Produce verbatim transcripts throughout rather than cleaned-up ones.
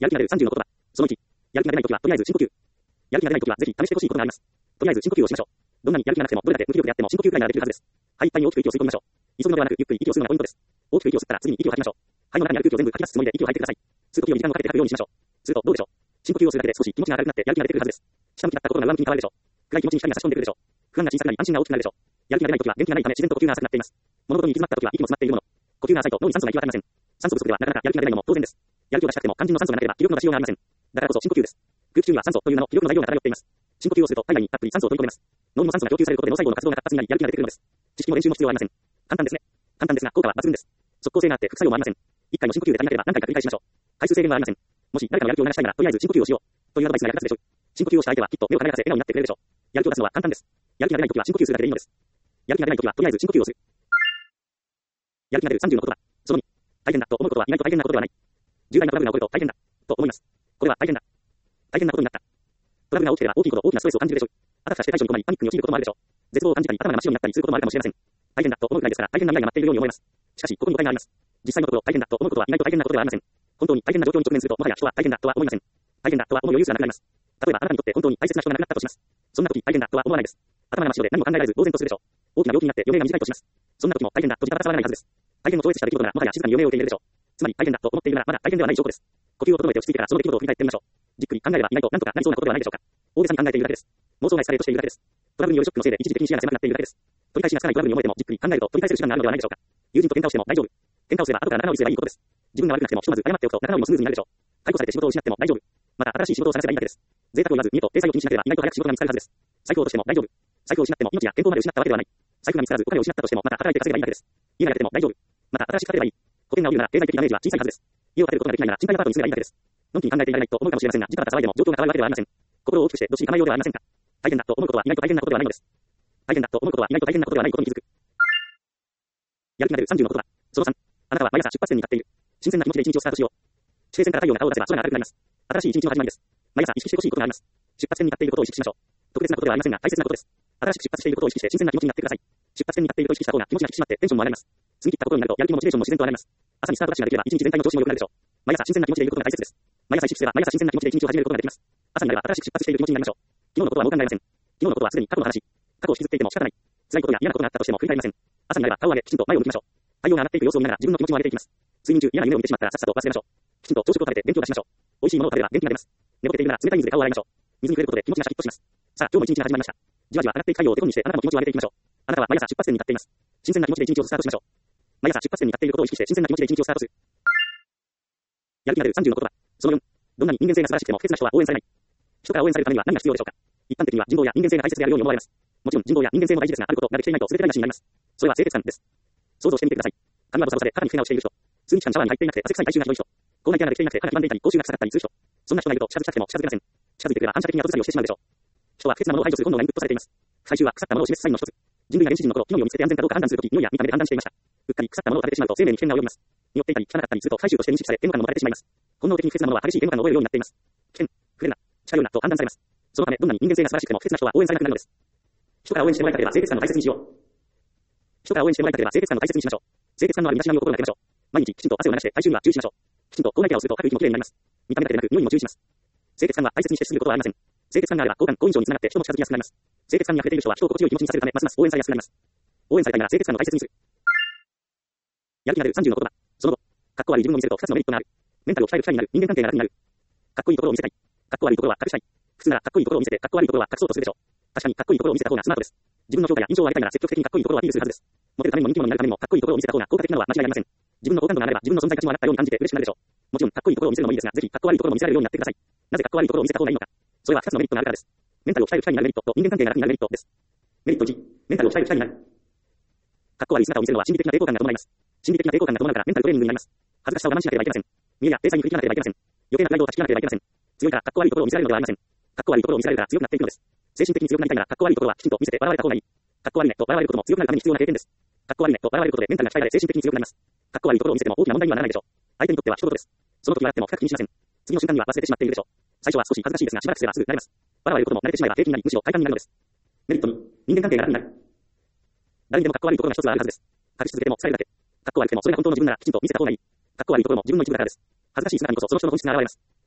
やる気が出るさんじゅうの言葉。そのいち。やる気が出ないときは、とりあえず深呼吸。やる気が出ないときは、ぜひ試してほしいことがあります。とりあえず深呼吸をしましょう。どんなにやる気がなくても、どれだけ無気力であっても深呼吸くらいならできるはずです。肺いっぱいに大きく息を吸い込みましょう。急ぐのではなく、ゆっくり息を吸うのがポイントです。大きく息を吸ったら、次に息を吐きましょう。肺の中にある空気を全部吐き出すつもりで息を吐いてください。吸う時より時間をかけて吐くようにしましょう。すると、どうでしょう。深呼吸をするだけで少し気持ちが明るくなってやる気が出てくるはずです。下向きだった心が上向きに変わるでしょう。暗い気持ちに光が差し込んでくるでしょう。不安が小さくなり安心が大きくなるでしょう。やる気が出ないときは元気がないため自然と呼吸が浅くなっています。物事に行き詰まったときは息も詰まっているもの。呼吸が浅いと脳に酸素が行き渡りません。酸素不足ではなかなかやる気が出ないのも当然です。やる気を出したくても肝心の酸素がなければ気力の出しようがありません。だからこそ深呼吸です。空気中には酸素という名の気力の材料が漂っています。深呼吸をすると体内にたっぷり酸素を取り込めます。脳にも酸素が供給されることで脳細胞の活動が活発になりやる気が出てくるのです。知識も練習も必要はありません。簡単ですね。簡単ですが効果は抜群です。即効性があって副作用もありません。一回の深呼吸で足りなければ何回か繰り返しましょう。回数制限はありません。もし誰かのやる気を流したいならとりあえず深呼吸をしようというアドバイスが役立つでしょう。深呼吸をした相手はきっと目を輝かせ笑顔になってくれるでしょう。やる気を出すのは簡単です。やる気が出ないときは深呼吸するだけでいいのです。やる気が出ないときはとりあえず深呼吸をする。やる気が出るさんじゅうの言葉。そのに。大変だと思うことは意外と大変なことではない。重大なトラブルが起こると大変だと思います。これは大変だ。大変なことになった。トラブルが起きていれば大きいこと大きなストレスを感じるでしょう。あたふたして対処に困りパニックに陥ることもあるでしょう。絶望を感じたり頭が真っ白になったりすることもあるかもしれません。大変だと思うくらいですから大変な未来が待っているように思います。しかしここに誤解があります。実際のところ大変だと思うことは意外と大変なことではありません。本当に大変な状況に直面するともはや人は大変だとは思いません。大変だとは思う余裕すらなくなります。例えばあなたにとって本当に大切な人が亡くなったとします。そんな時大変だとは思わないです。頭が真っ白で何も考えられず呆然とするでしょう。大きな病気になって余命が短いとします。そんな時も大変だと自分から騒がないはずです。大変を超越した出来事ならもはや静かに余命を受け入れるでしょう。つまり大変だと思っているならまだ大変ではない証拠です。呼吸を整えて落ち着いてからその出来事を振り返ってみましょう。じっくり考えれば意外と何とかなりそうなことではないでしょうか。大げさに考えているだけです。妄想がエスカレートしているだけです。トラブルによるショックのせいで一時的に視野が狭くなっているだけです。取り返しがつかないトラブルに思えてもじっくり考えると取り返せる手段があるのではないでしょうか。友人と喧嘩をしても大丈夫。喧嘩をすれば後から仲直りすればいいことです。自分が悪くなくてもひとまず謝っておくと仲直りもスムーズになるでしょう。解雇されて仕事を失っても大丈夫。また新しい仕事を探せばいいだけです。贅沢を言わず見栄と体裁を気にしなければ意外と早く仕事が見つかるはずです。財布を落としても大丈夫。財布を失っても命や健康まで失ったわけではない。財布が見つからずお金を失ったとしてもまた働いて稼げばいいだけです。家がやっても大丈夫。また新しく建てればいい。保険が下りるなら経済的ダメージは小さいはずです。家を建てることができないなら賃貸アパートにすればいいだけです。のんきに考えていられないと思うかもしれませんが、時価が騒いでも状況が変わるわけではありません。心を大きくしてどっしり構えようではありませんか。大変だと思うことは意外と大変なことではないのです。大変だと思うことは意外と大変なことではないことに気づく。やる気が出るさんじゅうの言葉。そのさん。あなたは毎朝出発点に立っている。新鮮な気持ちで一日をスタートしよう。地平線から太陽が顔を出せば空が明るくなります。新しい一日の始まりです。毎朝意識してほしいことがあります。出発点に立っていることを意識しましょう。特別なことではありませんが大切なことです。新しく出発していることを意識して新鮮な気持ちになってください。出発点に立っていると意識した方が気持ちが引き締まってテンションも上がります。次切ったことになるとやる気もモチベーションも自然と上がります。朝にスタートダッシュができれば一日全体の調子も良くなるでしょう。毎朝新鮮な気持ちでいることが大切です。毎朝意識すれば毎朝新鮮な気持ちで一日を始めることができます。朝になれば新しく出発している気持ちになりましょう。昨日のことはもう考えません。昨日のことはすでに過去の話。過去を引きずっていても仕方ない。辛いことや嫌なことがあったとしても振り返りません。朝になれば顔を上げきちんと前を向きましょう。太陽が上がっていく様子を見ながら自分の気持ちも上げていきます。睡眠中嫌な夢を見てしまったらさっさと忘れましょう。きちんと朝食を食べて元気を出しましょう。美味しいものを食べれば元気が出ます。寝ぼけているなら冷たい水で顔を洗いましょう。水に触れることで気持ちがシャキッとします。さあ今日も一日が始まりました。じわじわ上がっていく太陽を手本にしてあなたの気持ちを上げていきましょう。あなたは毎朝出発点に立っています。新鮮な気持ちで一日をスタートしましょう。毎朝出発点に立っていることを意識して新鮮な気持ちで一日をスタートする。やる気が出るさんじゅうの言葉。そのよん。どんなに人間性が素晴らしくても不潔な人は応援されない。人から応援されるためには何が必要でしょうか。一般的には人望や人間性が大切であるように思われます。もちろん人望や人間性も大事ですが、あることができていないと全て台無しになります。それは清潔感です。想像してみてください。髪はボサボサで肩にフェナをしている人。数日間シャワーに入っていなくて汗臭い体臭がひどい人。口内ケアができていなくて肌が黄ばんでいたり口臭が臭かったりする人。そんな人がいると近づきたくても近づけません。近づいてくれば反射的に後ずさりをしてしまうでしょう。人は不潔なものを排除する本能がインプットされています。臭い臭は腐ったものを示すサインの一つ。人類が原始人の頃、木の実を見つけて安全かどうか判断するとき、匂いや見た目で判断していました。うっかり腐ったものを食べてしまうと生命に危険が及びます。匂っていたり汚かったりすると最終として認識され嫌悪感を持たれてしまいます。本能的に不潔なものは激しい嫌悪感を覚えるようになっています。危険、触れるな、近寄るなと判断されます。そのためどんなに人間性が素晴らしくても不潔な人は応援されなくなるのです。人から応援してもらいたければ清潔感の大切にしよう。人から応援してもらいたければ清潔感の大切にしましょう。清潔感のある身だしなみを心がけましょう。毎日きちんと汗を流して体臭には注意しましょう。きちんと口内ケアをすると吐く息もきれいになります。見た目だけでなく匂いにも注意します。清潔感は大切にして進むことはありません。清潔感があれば好感好印象につながって人も近づきやすくなります。清潔感に溢れている人は人を心地よい気持ちにさせるためますます応援されやすくなります。応援されたいなら清潔感を大切にする。やる気が出るさんじゅうの言葉。その後、かっこ悪い自分を見せるとふたつのメリットがある。メンタルを鍛える機会になる。人間関係が楽になる。かっこいいところを見せたい。かっこ悪いところは隠したい。普通ならかっこいいところを見せてかっこ悪いところは隠そうとするでしょう。確かにかっこいいところを見せた方がスマートです。自分の評価や印象を上げたいなら積極的にかっこいいところをアピールするはずです。モテるためにも人気者になるためにもかっこいいところを見せた方が効果的なのは間違いありません。自分の好感度が上がれば自分の存在価値も上がったように感じて嬉しくなるでしょう。もちろんかっこいいところを見せるのもいいですが、ぜひかっこ悪いところも見せられるようになってください。なぜかっこ悪いところを見せた方がいいのか。それはふたつのメリットがあるからです。メンタルを鍛える機会になるメリットと人間関係が楽になるメリットです。メリットいち、メンタルを鍛える機会になる。かっこ悪い姿を見せるのは心理的な抵抗感が伴います。心理的な抵抗感が伴うからメンタルトレーニングになります。恥ずかしさを我慢しなければいけません。見栄や体裁に振り切らなければいけません。余計なプライドを断ち切らなければいけません。強いからかっこ悪いところを見せられるのではありません。かっこ悪いところを見せられるから強くなっていくのです。精神的に強くなりたいならかっこ悪いところはきちんと見せて笑われた方がいい。かっこ悪いねと笑われることも強くなるために必要な経験です。かっこ悪いねと笑われることでメンタルが鍛えられ精神的に強くなります。かっこ悪いところを見せても大きな問題にはならないでしょう。相手にとっては一言です。その時笑っても深く気にしません。次の瞬間には忘れてしまっているでしょう。最初は少し恥ずかしいですがしばらくすればすぐ慣れます。笑われることも慣れてしまえば平気になりむしろ快感になるのです。メリットに、人間関係が楽になる。誰にでもかっこ悪いところが一つはあるはずです。隠し続けても伝えるだけ。かっこ悪くてもそれが本当の自分ならきちんと見せた方がいい。かっこ悪いところも自分の一部だからです。恥ずかしい姿にこそその人の本質が現れます。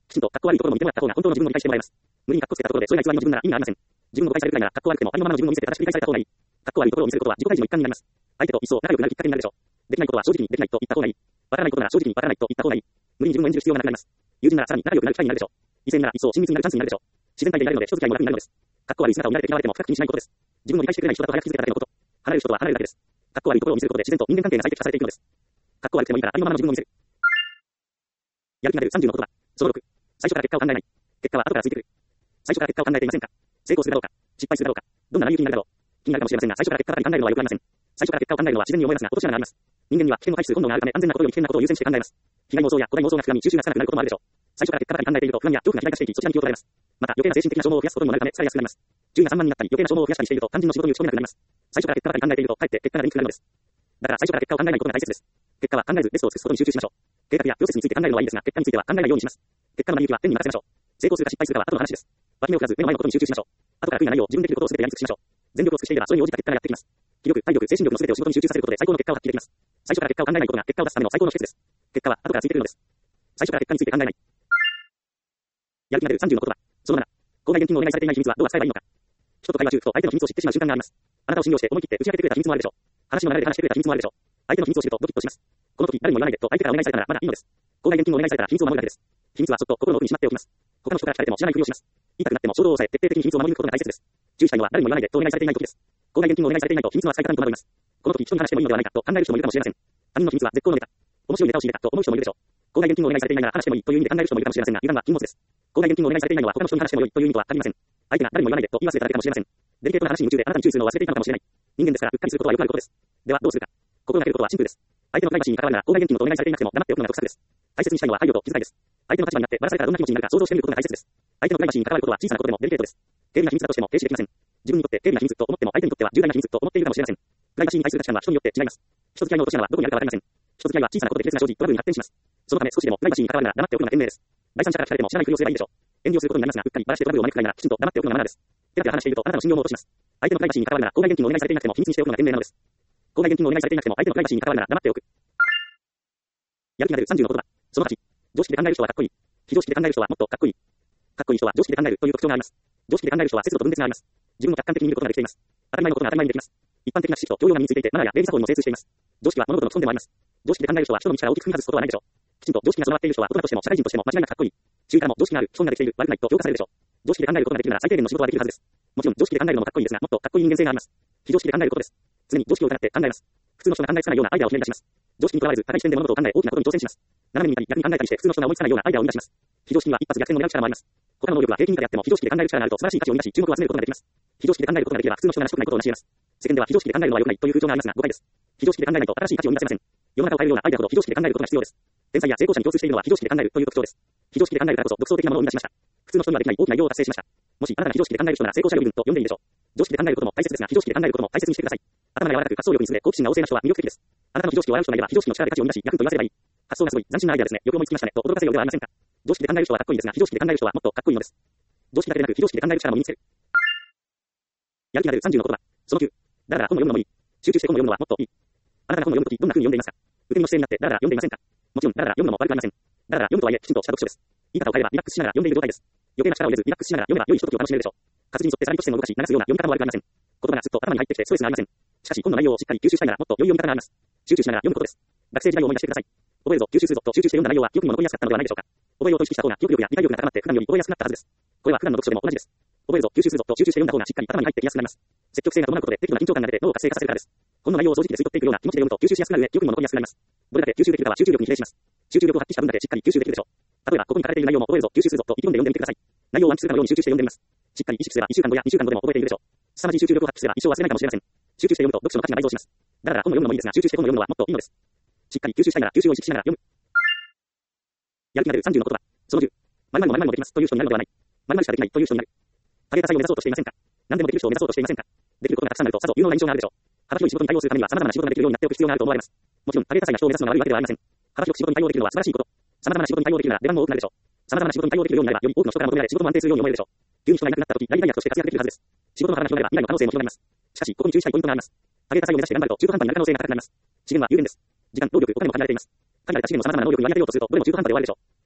きちんと、かっこ悪いところも見てもらった方が本当の自分を理解してもらえます。無理にかっこつけたところで、それが偽りの自分なら意味がありません。自分を誤解されるくらいなら、かっこ悪くてもありのままの自分を見せて正しく理解された方がいい。かっこ悪いところを見せることは自己開示の一環になります。相手と一層仲良くなるきっかけになるでしょう。できないことは正直にできないと言った方がいい。わからないことなら正直にわからないと言った方がいい。無理に自分を演じる必要がなくなります。友人ならさらに仲良くなる機会になるでしょう。異性なら一層親密になるチャンスになるでしょう。自然体でいられるので人付き合いも楽になるのです。かっこ悪い姿を見られて嫌われても深く気にしないことです。自分を理解してくれない人だと早く気づけただけのこと。離れる人とは離れるだけです。かっこ悪いところを見せることで自然と人間関係が最適化されていくのです。かっこ悪くてもいいからありのままの自分を見せる。やる気が出るさんじゅうの言葉。そのろく。最初から結果を考えない。結果は後からついてくる。最初から結果を考えていませんか？成功するだろうか、失敗するだろうか、どんな内容気になるだろう。気になるかもしれませんが、最初から結果ばかり考えるのはよくありません。最初から結果を考えるのは自然に思えますが、落とし穴があります。人間には危険の回数本能があるため、安全なことより危険なことを優先して考えます。被害妄想や古代妄想が膨らみ、収集が少なくなることもあるでしょう。最初から結果ばかり考えていると、不安や恐怖が肥大化していき、そちらに気を取られます。また、余計な精神的な消耗を増やすことにもなるため、疲れやすくなります。順位がさんばんになったり、余計な消耗を増やしたりしていると、肝心の仕事に打ち込めなくなります。最初から結果ばかり考えていると、かえって結果が出にくくなるのです。だから最初から結果を考えないことが大切です。結果は考えずベストを尽くすことに集中しましょう。計画やプロセスについて考えるのはいいですが、結果については考えないようにします。結果の成り行きは天に任せましょう。成功するか失敗するかは後の話です。脇目を振らず目の前のことに集中しましょう。後から悔いがないよう自分できることを全てやり尽くしましょう。全力を尽くしていればそれに応じた結果がやってきます。気力、体力、精神力の全てを仕事に集中させることで最高の結果を発揮できます。最初から結果を考えないことが結果を出すための最高の秘訣です。結果は後からついてくるのです。最初から結果について考えない。やる気が出るさんじゅうの言葉。そのなな。口外現金をお願いされていない秘密はどう伝えばいいのか。人と会話中、ふと相手の秘密を知ってしまう瞬間があります。あなたを信用して思い切って打ち明けてくれた秘密もあるでしょう。話の流れで話してくれた秘密もあるでしょう。相手の秘密を知るとドキッとします。この時誰にも言わないでと相手からお願いされたならまだいいのです。口外現金をお願いされたら秘密を守るだけです。秘密はそっと心の奥にしまっておきます。他の人から聞かれても知らないふりをします。言いたくなっても衝動を抑え徹底的に秘密を守り抜くことが大切です。注意したいのは誰にも言わないでとお願いされていない時です。口外現金をお願いされていないと秘密は使い方に戸惑います。この時人に話してもいいのではないかと考える人もいるかもしれません。他人の秘密は絶好のネタ。面白いネタを仕入れたと思う人もいるでしょう。口外現金をお願いされていないなら話してもいいという意味で考える人もいるかもしれませんが、油断は禁物です。口外現金をお願いされていないのは他の人に話してもよいという意味とは限りません。相手が誰にも言わないでと言い忘れただけかもしれません。デリケートな話に夢中であなたに注意するのを忘れていたのかもしれない。人間ですからうっかりすることはよくあることです。ではどうするか。心がけることはシンプルです。相手のプライバシーに関わるなら口外現金をお願いされていなくても黙っておくのが得策です。大切にしたいのは配慮と気遣いです。相手の立場になってバラされたらどんな気持ちになるか想像してみることが大切です。相手のプライバシーに関わることは小さなことでもデリケートです。軽微な秘密だとしても停止できません。自分にとって軽微な秘密と思っても相手にとっては重大な秘密と思っているかもしれません。プライバシーに対する価値観は人によって違います。人付き合いの落とし穴はどこにあるかわかりません。人付き合いは小さなことで亀裂が生じトラブルに発展します。そのため少しでもプライバシーに関わるなら黙っておくのが賢明です。第三者から聞かれても知らないふりをすればいいでしょう。遠慮することになりますが、うっかりバラしてトラブルを招くくらいならきちんと黙っておくのがマナーです。ペラペラ話しているとあなたの信用も落とします。相手のプライバシーに関わるなら口外現金をお願いされていなくても秘密にしておくのが賢明なのです。口外現金をお願いされていなくても相手のプライバシーに関わるなら黙っておく。やる気が出るさんじゅうの言葉。そのはち。常識で考える人はかっこいい。非常識で考える人はもっとかっこいい。かっこいい人は常識で考えるという特徴があります。常識で考える人は節度と分別があります。自分を客観的に見ることができています。当たり前のことが当たり前にできます。一般的な知識と教養が身についていてマナーや礼儀作法にも精通しています。常識は物事の基本でもあります。常識で考える人は人の道から大きく踏み外すことはないでしょう。きちんと常識が備わっている人は大人としても社会人としても間違いなくかっこいい。周囲からも常識がある、基本ができている、悪くないと評価されるでしょう。常識で考えることができるなら最低限の仕事はできるはずです。もちろん常識で考えるのもかっこいいですが、もっとかっこいい人間性があります。非常識で考えることです。常に常識を疑って考えます。普通の人が考えつかないようなアイデアをひねり出します。常識にとらわれず高い視点で物事を考え大きなことに挑戦します。斜めに見たり逆に考えたりして普通の人が思いつかないようなアイデアを生み出します。非常識には一発逆転を狙う力もあります。他の能力は平均以下であっても非常識で考える力があると素晴らしい価値を生み出し注目を集めることができます。非常識で考えることができれば普通の人が成し得ないことを成し得ます。世間では非常識で考えるのは良くないという風潮がありますが誤解です。非常識で考えないと新しい価値を生み出せません。世の中を変えるようなアイデアほど非常識で考えることが必要です。天才や成功者に共通しているのは非常識で考えるという特徴です。非常識で考えるからこそ独創的なものを生み出しました。普通の人にはできない大きな偉業を達成しました。もしあなたが非常識で考える人なら成功者予備軍と呼んでいいでしょう。常識で考えることも大切ですが非常識で考えることも大切にしてください。頭が柔らかく発想力に優れ好奇心が旺盛な人は魅力的です。あなたの非常識を笑う人がいれば非常識の力で価値を生み出し役と言わせればいい。発想がすごい斬新なアイデアですね。よく思いつきましたねと驚かせるようではありませんか。常識で考える人はかっこいいですが非常識で考える人はもっとかっこいいのです。常識だけでなく非常識で考える力も身につける。やる気が出るさんじゅうの言葉。そのきゅう。だらだら本を読むのもいい。集中して本を読むのはもっといい。あなたが本を読むときどんな風に読んでいますか。受け身の姿勢になってだらだら読んでいませんか。もちろんだらだら読むのも悪くありません。だらだら読むとはいえきちんとした読書です。言い方を変えればリラックスしながら読んでいる状態です。余計な力を入れずリラックスしながら読めば良いひとときを楽しめるでしょう。活字に沿ってさらに一線を動かし流すような読み方も悪くありません。言葉がすっと頭に入ってきてストレスがありません。しかし本の内容をしっかり吸収したいならもっと良い読み方があります。集中しながら読むことです。学生時代を思い出してください。覚えるぞ、吸収するぞと集中して読んだ内容は記憶にも残りやすかったのではないでしょうか。覚えようと意識した方が記憶力や理解力が高まって普段より覚えやすくなったはずです。これは普段の読書でも同じです。覚えるぞ、吸収するぞと集中して読んだ方がしっかり頭に入ってきやすくなります。積極性が伴うことで適度な緊張感が出て脳を活性化させるからです。本の内容を掃除機で吸い取っていくような気持ちで読むと吸収しやすくなる上、記憶にも残りやすくなります。どれだけ吸収できるかは集中力に比例します。集中力を発揮した分だけしっかり吸収できるでしょう。例えばここに書かれている内容も覚えるぞ、吸収するぞと意気込んで読んでみてください。内容を暗記するかのように集中して読んでみます。しっかり意識すればいっしゅうかんごやにしゅうかんごでも覚えているでしょう。凄まじい集中力を発揮すれば一生忘れないかもしれません。集中して読むと読書の価値が倍増します。だから本を読むのもいいですが集中して本を読むのはもっといいのです。しっかり吸収したいなら吸収を意識しながら読む。やる気が出るさんじゅうの言葉。そのじゅう。〇〇も〇〇もできますという人になるのではない。〇〇しかできないという人になる。影高さを目指そうとしていませんか。何でもできる人を目指そうとしていませんか。できることがたくさんあるとさぞ有能な印象があるでしょう。幅広い仕事に対応するためには様々な仕事ができるようになっておく必要があると思われます。もちろん影高さな人を目指すのが悪いわけではありません。幅広く仕事に対応できるのは素晴らしいこと。様々な仕事に対応できるなら出番も多くなるでしょう。様々な仕事に対応できるようになればより多くの人から求められ仕事も安定するように思えるでしょう。急に人がいなくなった時大大役として活躍できるはずです。仕事の幅が広がれば未来の可能性も広がります。しかしここに注意したいポイントがあります。影高さを目指して頑張ると中途半端になる可能性が高くなります。資源は有限です。時間、労力、お金も限られています。限られた資源の様々な能力に割り当てようとするとどれも中途半端で終わるでしょう。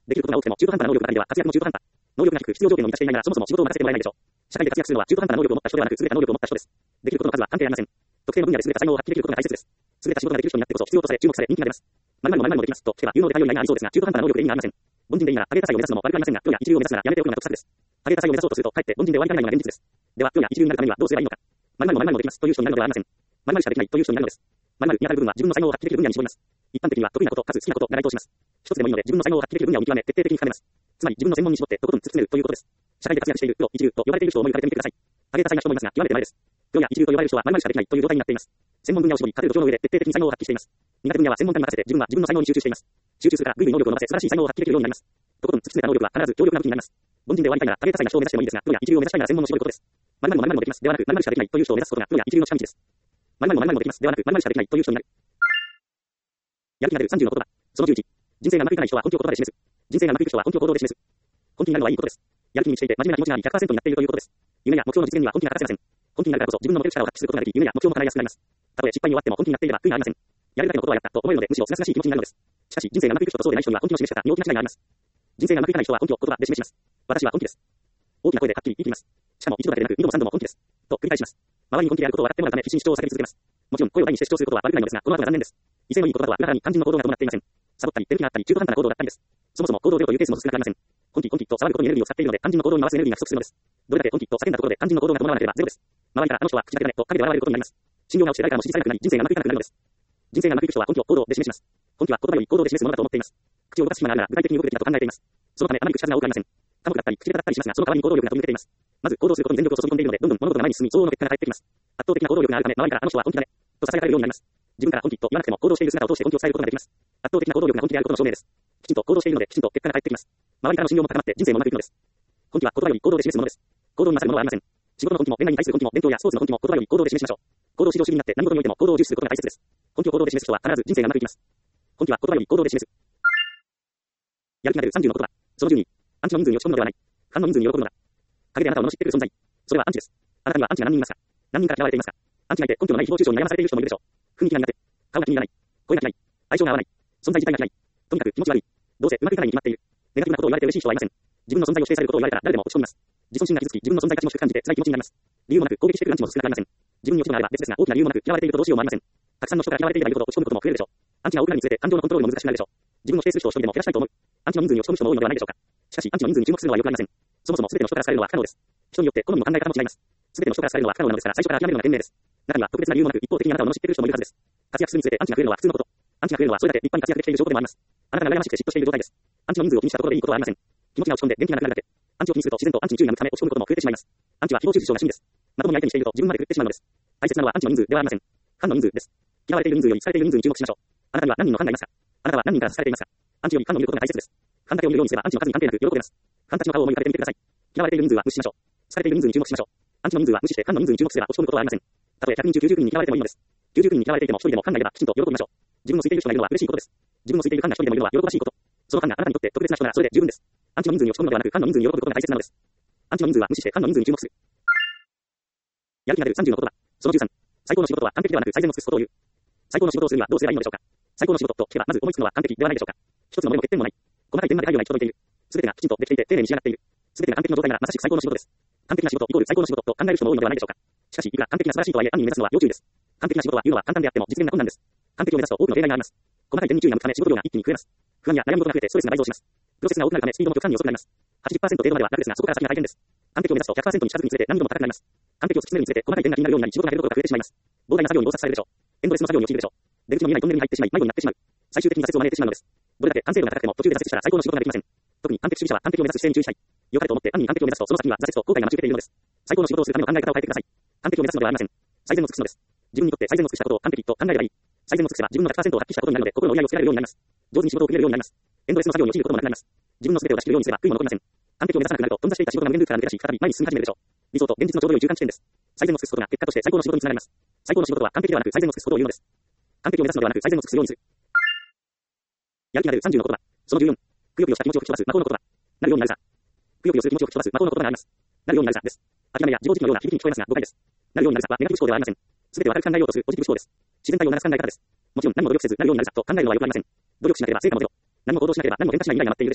できることが多くても中途半端な能力ばかりでは活躍も中途半端。能力が低く必要条件を満たしていないならそもそも仕事を任せてもらえないでしょう。社会で活躍するのは中途半端な能力を持った人ではなく優れた能力を持った人です。できることの数は関係ありません。特定の分野で優れた才能を発揮できることが大切です。優れた仕事ができる人になってこそ必要とされ注目され人気が出ます。〇〇も〇〇もできますと聞けば有能で対応になりそうですが中途半端な能力で意味がありません。凡人でいいなら上げた才を目指すのも悪くありませんが、プロや一流を目指すならやめておくのが得策です。上げた才を目指そうとすると、かえって凡人で終わりかねないのが現実です。では、プロや一流になるためにはどうすればいいのか。〇〇も〇〇もできますという人になるのではありません。〇〇しかできないという人になるのです。〇〇に当たる部分は自分の才能を発揮できる分野に絞ります。一般的には得意なこと、かつ好きなことが該当します。一つでもいいので自分の才能を発揮できる分野を見極め、徹底的に深めます。つまり自分の専門に絞ってとことん突き詰めるということです。社会で活躍しているプロ、一流と呼ばれている人を思い浮かべてみてください。上げた才な人もいますが、極めて稀です。プロや一流と呼ばれる人は〇〇しかできないという状態になっています。専門分野を絞り、勝てる土壌の上で徹底的に才能を発揮しています。苦手分野は専門家に任せて自分は自分の才能に集中しています。集中するから、ぐいぐい能力を伸ばせ、素晴らしい才能を発揮できるようになります。とことん突き詰めた能力は必ず強力な武器になります。凡人で終わりたいなら、上げた才な人を目指してもいいですが、プロや一流を目指したいなら専門を絞ることです。〇〇も〇〇もできますではなく、〇〇しかできないという人を目指すことがプロや一流の近道です。〇〇も〇〇もできますではなく、〇〇しかできないという人になる。やる気が出るさんじゅうの言葉。そのじゅういち。人生がうまくいかない人は根拠を言葉で示す。人生がうまくいく人は根拠を行動で示す。根気になるのはいいことです。やる気に満ちていて真面目な気持ちがあり ひゃくパーセント になっているということです。夢や目標の実現には根気が欠かせません。根気になるからこそ自分の持てる力を発揮することができ、夢や目標も叶いやすくなります。たとえ失敗に終わっても根気になっていれば悔いがありません。やるだけのことはやったと思えるので、むしろすがすがしい気持ちになるのです。しかし人生がうまくいく人とそうでない人には根気の示し方に大きな違いがあります。人生がうまくいかない人は根拠を言葉で示します。私は根気です。大きな声ではっきり言い切ります。しかも一度だけでなく二度も三度も根気です。と繰り返します。周りに根気であることを分かってもらうため必死に主張を叫び続けます。もちろん声を大にして主張することは悪くないのですが、この後が残念です。威勢のいい言葉とは裏腹に肝心の行動が伴っていません。サボったり、出る気があったり、中途半端な行動だったりです。そもそも行動量というケースも少なくありません。根気根気と騒ぐことにエネルギーを使っているので、肝心の行動に回すエネルギーが不足するのです。どれだけ根気と叫んだところで肝心の行動が伴わなければゼロです。周りからあの人は口だけだねと陰で笑われることになります。信用が落ちて誰からも支持されなくなり、人生がうまくいかなくなるのです。人生がうまくいく人は根拠を行動で示します。根拠は言葉より行動で示すものだと思っています。口を動かす暇があるなら具体的に動くべきだと考えています。そのためあまり口数が多くありません。寡黙だったり、口下手だったりしますが、その代わりに行動力が飛び抜けています。まず行動することに全力を注ぎ込んでいるので、どんどん物事が前に進み、相応の結果が返ってきます。圧倒的な行動力があるため、周りからあの人は根気だねと囁かれるようになります。自分から根気と言わなくても行動している姿を通して根気を伝えることができます。圧倒的な行動力が根気であることの証明です。きちんと行動しているので、きちんと結果が返ってきます。周りからの信用も高まって人生もうまくいくのです。根気は言葉より行動で示すものです。行動に勝るものはありません。仕事の根気も恋愛に対する根気も勉強やスポーツの根気も言葉より行動で示しましょう。行動指導主義になって何事においても行動を重視することが大切です。根気を行動で示す人は必ず人生がうまくいきます。根気は言葉より行動で示す。やる気が出るさんじゅうの言葉。そのじゅうに。アンチの人数に落ち込むのではない。ファンの人数に喜ぶのだ。陰であなたを罵っている存在。それはアンチです。あなたにはアンチが何人いますか？何人から嫌われていますか？アンチがいて根拠のない誹謗中傷に悩まされている人もいるでしょう。雰囲気が苦手。顔が気に入らない。声が嫌い。相性が合わない。存在自体が嫌い。とにかく気持ち悪い。どうせうまくいかないに決まっている。ネガティブなことを言われて嬉しい人はいません。自分の存在を否定されることを言われたら誰でも落ち込みます。自尊心が傷つき、自分の存在価値も低く感じて辛い気持ちになります。理由もなく攻撃してくるアンチも少なくありません。自分に落ち込むのであれば別ですが、大きな理由もなく嫌われているとどうしようもありません。たくさんの人から嫌われているがいるほど落ち込むことも増えるでしょう。アンチが多くなるにつれて感情のコントロールも難しくなるでしょう。自分の否定する人を一人でも減らしたいと思う。アンチの人数に落ち込む人も多いのではないでしょうか。しかしアンチの人数に注目するのはよくありません。そもそも全ての人から好かれるのは不可能です。人によって好みも考え方も違います。全ての人から好かれるのは不可能なのですから、最初から諦めるのが賢明です。中には特別な理由もなく一方的にあなたを罵っている人もいるはずです。活躍するにつれてアンチが増えるのは普通のこと。アンチが増えるのはそれだけ立派に活躍できている証拠でもあります。あなたが羨ましくて嫉妬している状態です。アンチの人数を気にしたところでいいことはありません。気持ちが落ち込んで元気がなくなるだけ。アンチを気にすると自然とアンチに注意が向くため落ち込むことも増えてしまいます。アンチは誹謗中傷が趣味です。まともに相手にしていると自分まで狂ってしまうのです。大切なのはアンチの人数ではありません。ファンの人数です。嫌われている人数より好かれている人数に注目しましょう。あなたには何人のファンがいますか？あなたは何人から好かれていますか？アンチよりファンの見ることが大切です。ファンだけを見るようにすればアンチの数に関係なく喜べます。ファンたちの顔を思い浮かべてみてください。嫌われている人数は無視しましょう。好かれている人数に注目しましょう。アンチの人数は無視してファンの人数に注目すれば落ち込むことはありません。たとえひゃくにん中きゅうじゅうにんに嫌われてもいいのです。きゅうじゅうにんに嫌われていてもひとりでもファンがいればきちんと喜びましょう。自分のついている人がいるのは嬉しいことです。自分のついているファンがひとりでもいるのは喜ばしいこと。そのファンがあなたにとって特別な人ならそれで十分です。アンチの人数に落ち込むのではなくファンの人数に喜ぶことが大切なのです。アンチの人数は無視してファンの人数に注目する。やる気が出るさんじゅうの言葉。そのじゅうさん。最高の仕事は完璧ではなく最善を尽くすことを言う。最高の仕事をするにはどうすればいいのでしょうか。最高の仕事と聞けばまず思いつくのは完璧ではないでしょうか。一つの漏れも欠点もない。細かい点まで配慮が行き届いている。すべてがきちんとできていて丁寧に仕上がっている。すべてが完璧な状態ならまさしく最高の仕事です。完璧な仕事イコール最高の仕事と考える人も多いのではないでしょうか。しかしいくら完璧な素晴らしいとはいえ暗に目指すのは要注意です。完璧な仕事は言うのは簡単であっても実現が困難です。完璧を目指すと多くの例外があります。細かい点に注意が向くため仕事量が一気に増えます。不安や悩むことが増えてストレスが倍増します。プロセスが多くなるためスピードも極端に遅くなります。はちじゅっパーセント 程度までは楽ですがそこから先が大変です。完璧を目指すと ひゃくパーセント に近づくにつれて難易度も高くなります。完璧を突き詰めるにつれて細かい点が気になるようになり仕事が減ることが増えてしまいます。膨大な作業に洞察されるでしょう。エンドレスの作業に陥るでしょう。出口の見えないトンネルに入ってしまい迷子になってしまう。最終的に挫折を招いてしまうのです。どれだけ完成度が高くても途中で挫折したら最高の仕事ができません。特に完璧主義者は完璧を目指す姿勢に注意したい。良かれと思って暗に完璧を目指すとその先には挫折と後悔が待ち受けているのです。最高の仕事をするための考え方を変えてください。完璧を目指すのではありません。最善を尽くすのです。自分にとって最善を尽くしたことを完璧と考えればいい。最善を尽くせば自分の ひゃくパーセント を発揮したことになるので心の折り合いをつけられるようになります。上手に仕事を組めるようになります。エンドレスの作業に陥ることもなくなります。自分の全てを出し切るようにすれば悔いも残りません。完璧を目指さなくなると頓挫していた仕事が無限ループから抜け出し再び前に進み始めるでしょう。理想と現実のちょうど良い中間地点です。最善を尽くすことが結果として最高の仕事につながります。最高の仕事は完璧ではなく最善を尽くすことを言うのです。完璧を目指すのではなく最善を尽くすようにする。やる気が出るさんじゅうの言葉。そのじゅうよん。くよくよした気持ちを吹き飛ばす魔法の言葉。なるようになるさ。くよくよする気持ちを吹き飛ばす魔法の言葉があります。なるようになるさです。諦めや自暴自棄のような響きに聞こえますが誤解です。なるようになるさはネガティブ思考ではありません。すべてを明るく考えようとするポジティブ思考です。自然体を流す考え方です。もちろん何も努力せずなるようになるさと考えるのはよくありません。努力しなければ成果もゼロ。何も行動しなければ何も変化しない未来が待っているでしょう。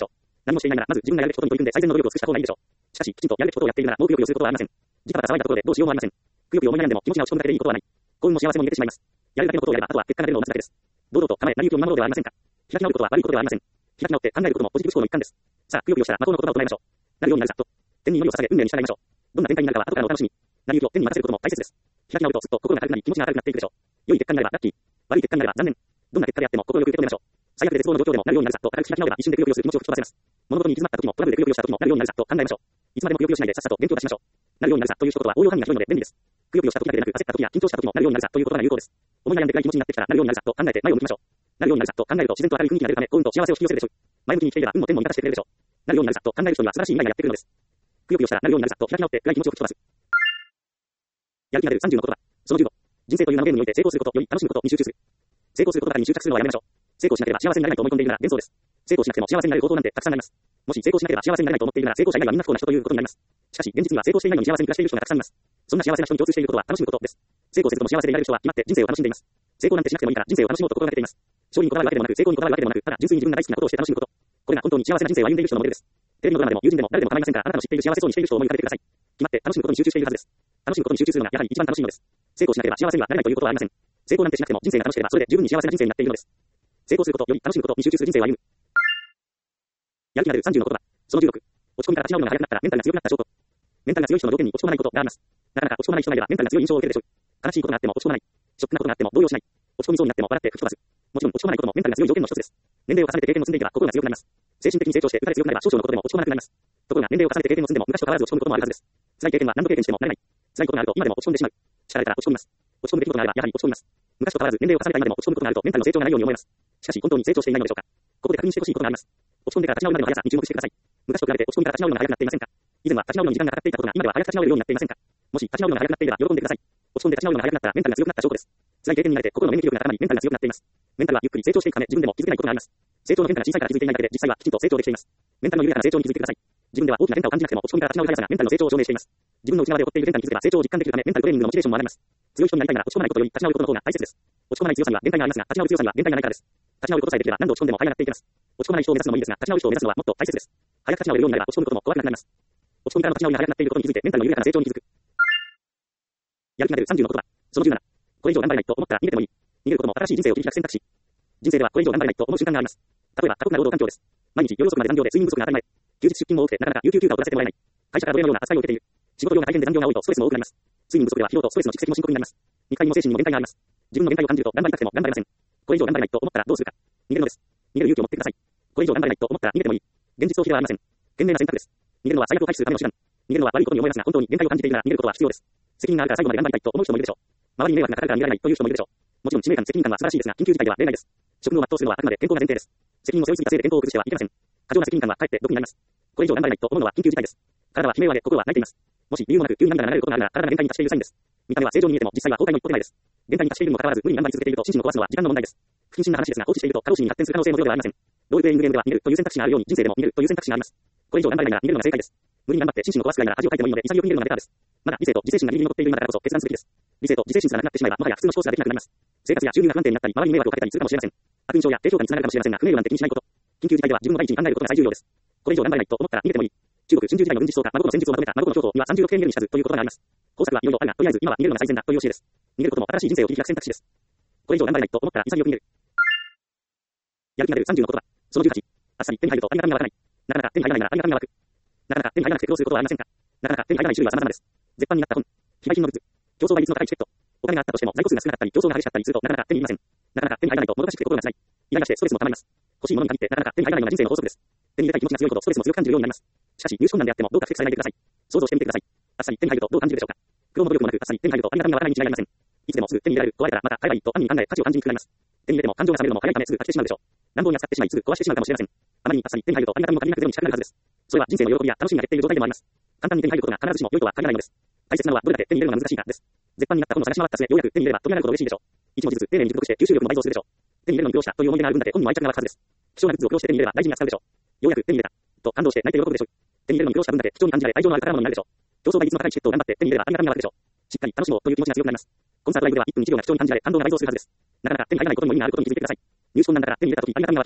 何もしていないなら、まず自分がやるべきことに取り組んで最善の努力を尽くした方がいいでしょう。しかし、きちんとやるべきことをやっているなら、もうくよくよすることはありません。じたばた騒いだところでどうしようもありません。くよくよ思い悩んでも気持ちが落ち込むだけでいいことはない。幸運も幸せも逃げてしまいます。やるだけのことをやれば、あとは結果が出るのを待つだけです。堂々と構え、成り行きを見守ろうではありませんか。開き直ることは悪いことではありません。開き直って考えることもポジティブ思考の一環です。さあ、くよくよしたら魔法の言葉を唱えましょう。なるようになるさと。天に祈りを捧げ、運命に従いましょう。どんな展開になるかは後からのお楽しみ。成り行きを天に任せることも大切です。開き直るとすっと心が軽くなり、気持ちが軽くなっていくでしょう。良い結果になればラッキー。悪い結果になれば残念。どんな結果であっても心よく受け止めましょう。最悪で絶望の状況でもなるようになるさと軽く開き直れば一瞬でくよくよする気持ちを吹き飛ばせます。物事に行き詰まった時もトラブルでくよくよした時もなるようになるさと考えましょう。いつまでもくよくよしないでさっさと勉強をしましょう。なるようになるさという一言は応用範囲が広いので便利です。くよくよした時だけでなく焦った時や緊張した時もなるようになるさという言葉が有効です。思い悩んで暗い気持ちになってきたらなるようになるさと考えて前を向きましょう。なるようになるさと考えると自然と明るい雰囲気が出るため幸運と幸せを引き寄せるでしょう。前向きに生きていれば運も天も味方してくれるでしょう。なるようになるさと考える人には素晴らしい未来がやってくるのです。くよくよしたらなるようになるさと開き直って暗い気持ちを吹き飛ばす。やる気が出るさんじゅうの言葉。そのじゅうご。人生という名のゲームにおいて成功することより楽しむことに集中する。成功することだけに執着するのはやめましょう。成功しなければ幸せになれないと思い込んでいるなら幻想です。成功しなくても幸せになる方法なんてたくさんあります。もし成功しなければ幸せになれないと思っているなら成功者以外はみんな不幸な人ということになります。しかし現実には成功していないのに幸せに暮らしている人がたくさんいます。そんな幸せな人に共通していることは楽しむことです。成功せずとも幸せでいられる人は決まって人生を楽しんでいます。成功なんてしなくてもいいから人生を楽しもうと心がけています。勝利にこだわるわけでもなく成功にこだわるわけでもなく、ただ純粋に自分が大好きなことをして楽しむこと。これが本当に幸せな人生を歩んでいる人のモデルです。テレビのドラマでも友人でも誰でも構いませんから、あなたの知っている幸せそうにしている人を思い浮かべてください。決まって楽しむことに集中しているはずです。楽しむことに集中するのがやはり一番楽しいのです。成功しなければ幸せにはなれないということはありません。成功なんてしなくても人生が楽しければそれで十分に幸せな人生になっているのです。成功することより楽しむことに集中する人生を歩む。やる気が出るさんじゅうの言葉。そのじゅうろく。落ち込みから立ち直るのが早くなったらメンタルが強くなった証拠。メンタルが強い人の条件に落ち込まないことがあります。なかなか落ち込まない人がいればメンタルが強い印象を受けるでしょう。悲しいことがあっても落ち込まない。ショックなことがあっても動揺しない。落ち込みそうになっても笑って吹き飛ばす。もちろん落ち込まないこともメンタルが強い条件の一つです。年齢を重ねて経験を積んでいけば心が強くなります。精神的に成長して打たれ強くなれば少々のことでも落ち込まなくなります。ところが年齢を重ねて経験を積んでも昔と変わらず落ち込むこともあるはずです。辛い経験は何度経験しても慣れない。辛いことがあると今でも落ち込んでしまう。力れたら落ち込みます。落ち込む出来事があればやはり落ち込みます。昔と変わらず年齢を重ねた今でも落ち込むことがあるとメンタルの成長がないように思います。しかし本当に成長していないのでしょうか。ここで確認してほしいことがあります。落ち込んでから立ち直るまでの速さに注目してください。昔と比べて落ち込んでから立ち直るのが速くなっていませんか。以前は立ち直るのに時間がかかっていたことが今では早く立ち直れるようになっていませんか。もし立ち直るのが速くなっていれば喜んでください。落ち込んで立ち直るのが速くなったらメンタルが強くなった証拠です。辛い経験に慣れて心の免疫力が高まりメンタルが強くなっています。メンタルはゆっくり成長していくため自分でも気づけないことがあります。成長の変化が小さいから気づいていないだけで実際はきちんと成長できています。メンタルの緩やかな成長に気づいてください。自分では大きな変化を感じなくても落ち込みから立ち直る速さがメンタルの成長を証明しています。自分の内側で起こっている変化に気づけば成長を実感できるためメンタルトレーニングのモチベーションも上がります。強い人になりたいなら落ち込まないことより立ち直ることの方が大切です。落ち込まない強さには限界がありますが、立ち直る強さには限界がないからです。立ち直ることさえできれば何度落ち込んでも這い上がっていけます。落ち込まない人を目指すのもいいですが、立ち直る人を目指すのはもっと大切です。早く立ち直れるようになれば落ち込むことも怖くなくなります。落ち込みからの立ち直りが早くなっていることに気づいてメンタルの緩やかな成長に気づく。やる気が出るさんじゅうの言葉。そのじゅうなな。これ以上頑張れないと思ったら逃げてもいい。逃げることも新しい人生を切り開く選択肢。人生ではこれ以上頑張れないと思う瞬間があります。例えば過酷な労働環境です。毎日夜遅くまで残業で睡眠不足が当たり前。休日出勤も多くてなかなか有給休暇を取らせてもらえない。会社から奴隷のような扱いを受けている。仕事量が大変で残業が多いとストレスも多くなります。睡眠不足では疲労とストレスの蓄積も深刻になります。肉体にも精神にも限界があります。自分の限界を感じると頑張りたくても頑張れません。これ以上頑張れないと思ったらどうするか。逃げるのです。逃げる勇気を持ってください。これ以上頑張れないと思ったら逃げてもいい。現実逃避ではありません。賢明な選択です。逃げるのは最悪を回避するための手段。逃げるのは悪いことに思いますが本当に限界を感じているなら逃げることは必要です。責任があるから最後まで頑張りたいと思う人もいるでしょう。周りに迷惑がかかるから逃げられないという人もいるでしょう。もちろん使命感、責任感は素晴らしいですが緊急事態では例外です。職務を全うするのはあくまで健康が前提です。責任を背負いすぎたせいで健康を崩してはいけません。過剰な責任感はかえって毒になります。これ以上頑張れないと思うのは緊急事態です。体は悲鳴を上げ、心は泣いています。もし理由もなく急に涙が流れることがあるなら体が限界に達しているサインです。見た目は正常に見えても実際は崩壊の一歩手前です。限界に達しているにもかかわらず無理に頑張り続けていると心身を壊すのは時間の問題です。不謹慎な話ですが放置していると過労死に発展する可能性もゼロではありません。ロールプレイングゲームでは逃げるという選択肢があるように人生でも逃げるという選択肢があります。これ以上頑張れないなら逃げるのが正解です。無理に頑張って心身を壊すくらいなら恥をかいてもいいので潔く逃げるのがベターです。まだ理性と自制心がギリギリ残っている今だからこそ決断すべきです。理性と自制心がなくなってしまえばもはや普通の思考すらできなくなります。生活や収入が不安定になったり周りに迷惑をかけたりするかもしれません。悪印象や低評価につながるかもしれませんが不明瞭なんて気にしないこと。緊急事態では自分の第一に考えることが最重要です。これ以上頑張れないと思ったら逃げてもいい。中国春秋時代の軍事思想家、孫の戦術をまとめた孫の教頭にはさんじゅうろくページ目に知らずという言葉があります。公策はいろいろあるが、とりあえず今は逃げるのが最善だという教えです。逃げることも新しい人生を切り開く選択肢です。これ以上頑張れないと思ったら潔く逃げる。やる気が出るさんじゅうの言葉。そのじゅうはち。あっさり手に入るとありがたみが湧かない。なかなか手に入らないならありがたみが湧く。なかなか手に入らなくて苦労することはありませんか。なかなか手に入らない種類は様々です。絶版になった本。非売品のグッズ。競争倍率の高いチケット。お金があったとしても在庫数が少なかったり競争が激しかったりするとなかなか手に入りません。なかなか手に入らないともどかしくて心が辛い。イライラしてストレスも溜まります。欲しいものに限ってなかなか手に入らないのが人生の法則です。手に入れたい気持ちが強いほどストレスも強く感じるようになります。しかし入手困難であってもどうか不適されないでください。想像してみてください。あっさり手に入るとどう感じるでしょうか。苦労も努力もなくあっさり手に入るとありがたみが湧かないに違いありません。いつでもすぐ手に入れられる壊れたらまた買えばいいと暗に考え価値を感じにくくなります。手に入れても感情が冷めるのも早いためすぐ飽きてしまうでしょう。乱暴に扱ってしまいすぐ壊してしまうかもしれません。あまりにあっさり手に入るとありがたみも限りなくゼロに近くなるはずです。それは人生の喜びや楽しみが減っている状態でもあります。簡単に手に入ることが必ずしも良いとは限らないのです。大切なのはどれだけ手に入れるのが難しいかです。絶版になった本を探し回った末ようやく手に入れればとてもなるほど嬉しいでしょう。一文字ずつ丁寧に熟読して吸収力も倍増するでしょう。手に入れるのに苦労したという思い出がある分だけ本にも愛着が湧くはずです。希少なグッズを苦労して手に入れれば大事に扱うでしょう。ようやく手に入れたと感動して泣いて喜ぶでしょう。手に入れるのに苦労した分だけ貴重に感じられ愛情のある宝物になるでしょう。競争倍率の高いチケットを頑張って手に入れればありがたみが湧くでしょう。しっかり楽しもうという気持ちが強くなります。コンサートライブではいっぷんいちびょうが貴重に感じられ感動が倍増するはずです。なかなか手に入らないことにも意味があることに気づいてください。入手困難だから手に入れた時ありがたみが湧きます。